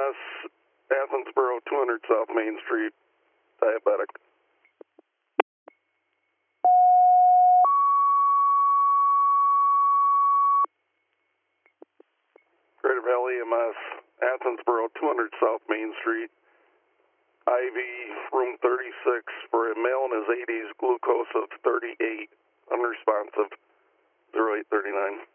EMS, Athensboro, 200 South Main Street, diabetic. Greater Valley EMS, Athensboro, 200 South Main Street, IV, room 36, for a male in his 80s, glucose of 38, unresponsive, 0839.